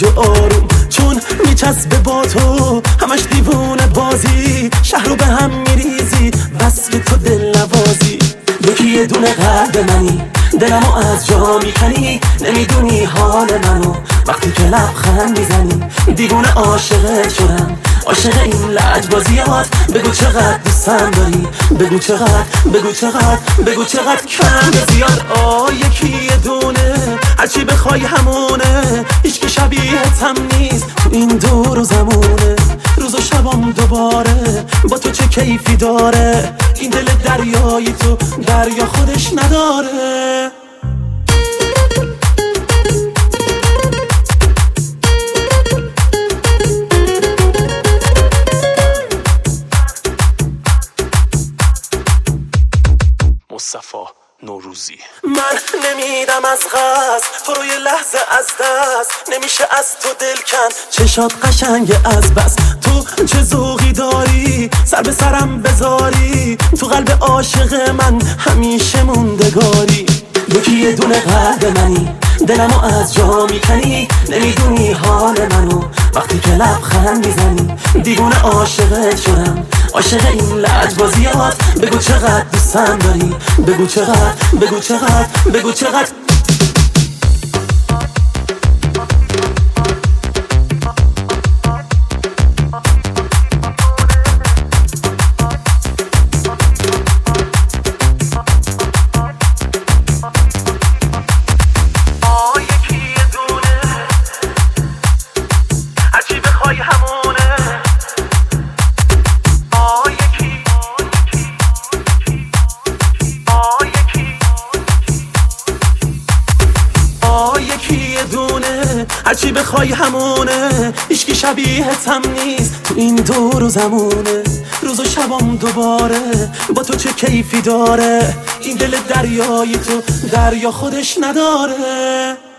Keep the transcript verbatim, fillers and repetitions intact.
رنج و آروم، چون میچسبه با تو همش دیوونه بازی، شهر رو به هم میریزی بس که تو دل نوازی. یکی یه دونه قلب منی، دلمو از جا میکنی، نمیدونی حال منو وقتی که لبخند میزنی. دیوونه عاشقت شدم، عاشق این لجبازیات. بگو چقدر دوستم داری، بگو چقدر، بگو چقدر، بگو چقدر کم به زیاد. آه یکی یه دونه، هرچی بخوای همونه، هیچ که شبیهت هم نیست تو این دور و زمونه. روز و شبام دوباره با تو چه کیفی داره، این دل دریایی تو دریا خودش نداره. مصطفی نوروزی. من نمیدم از غصب تو رو یه لحظه از دست، نمیشه از تو دل کن، چشات قشنگ از بس. تو چه ذوقی داری، سر به سرم بذاری، تو قلب عاشق من همیشه موندگاری. یکی یه دونه قلب منی، دلمو از جا میکنی، نمیدونی حال منو وقتی که لبخند میزنی. دیوونه عاشقت شدم، عاشق این لجبازیات. بگو چقدر دوستم داری، بگو چقدر، بگو چقدر، بگو چقدر. هرچی بخوای همونه، هیچکی شبیهت هم نیست تو این دور و زمونه. روز و شبام دوباره با تو چه کیفی داره، این دل دریایی تو دریا خودش نداره.